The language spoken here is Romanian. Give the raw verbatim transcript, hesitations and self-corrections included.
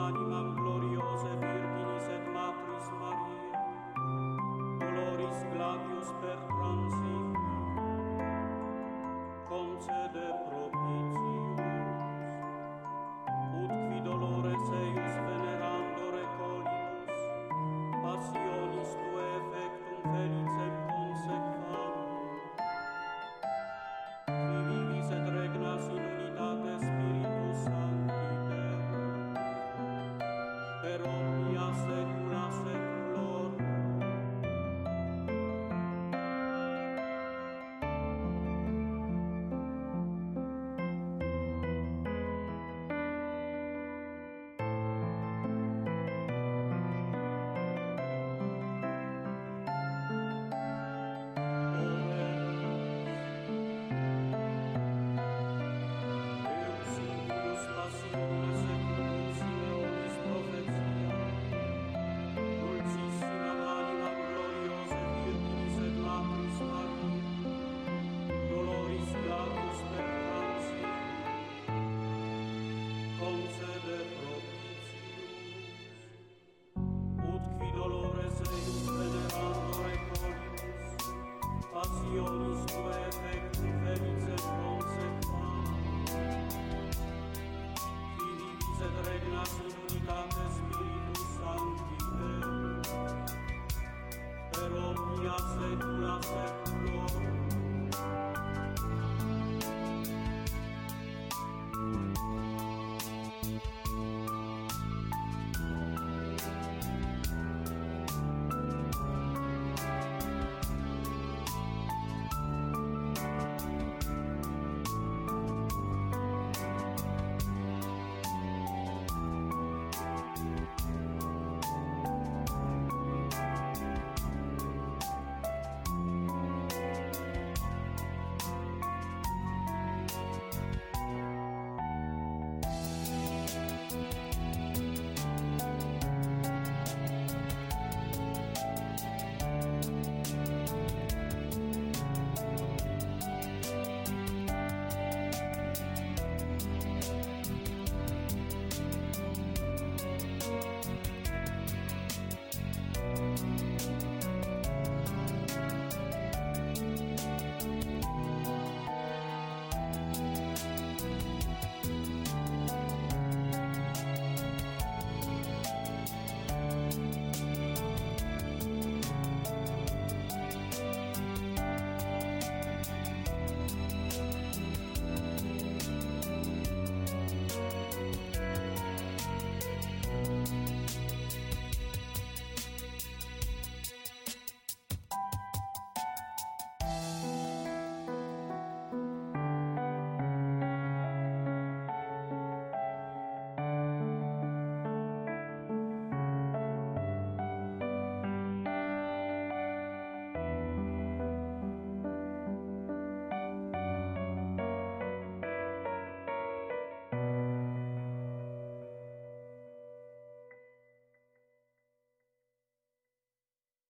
animam gloriose Virginis et Matris Maria, doloris gladius per transitum, concede propitius, ut qui dolores eius venerando recolibus, passionis tuae effectum felicem consequam, qui vivis et regnas in unitate Spiritus Sancti Deus, per omnia saecula saeculorum. Passionis tuae effectum felicem consequam, qui vivis et regnas in unitate Spiritus Sancti Deus, per omnia saecula saeculorum.